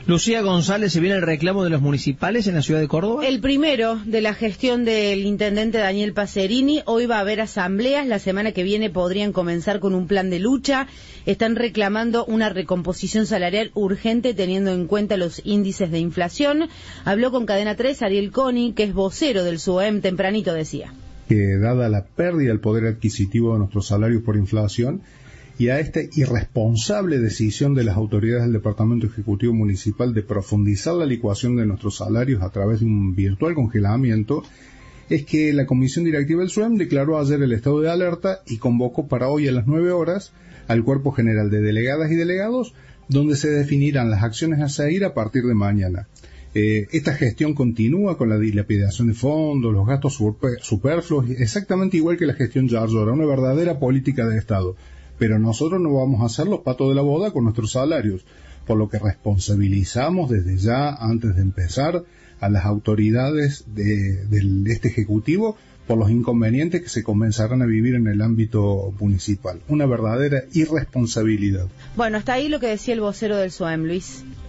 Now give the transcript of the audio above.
Lucía González, ¿se viene el reclamo de los municipales en la ciudad de Córdoba? El primero de la gestión del intendente Daniel Pacerini. Hoy va a haber asambleas, la semana que viene podrían comenzar con un plan de lucha. Están reclamando una recomposición salarial urgente teniendo en cuenta los índices de inflación. Habló con Cadena 3 Ariel Coni, que es vocero del SUEM, tempranito decía. Que dada la pérdida del poder adquisitivo de nuestros salarios por inflación, y a esta irresponsable decisión de las autoridades del Departamento Ejecutivo Municipal de profundizar la licuación de nuestros salarios a través de un virtual congelamiento, es que la Comisión Directiva del SUEM declaró ayer el estado de alerta y convocó para hoy a las 9 horas al Cuerpo General de Delegadas y Delegados, donde se definirán las acciones a seguir a partir de mañana. Esta gestión continúa con la dilapidación de fondos, los gastos superfluos, exactamente igual que la gestión Yarlora, una verdadera política de Estado. Pero nosotros no vamos a ser los patos de la boda con nuestros salarios, por lo que responsabilizamos desde ya, antes de empezar, a las autoridades de este Ejecutivo por los inconvenientes que se comenzarán a vivir en el ámbito municipal. Una verdadera irresponsabilidad. Bueno, hasta ahí lo que decía el vocero del SUEM, Luis.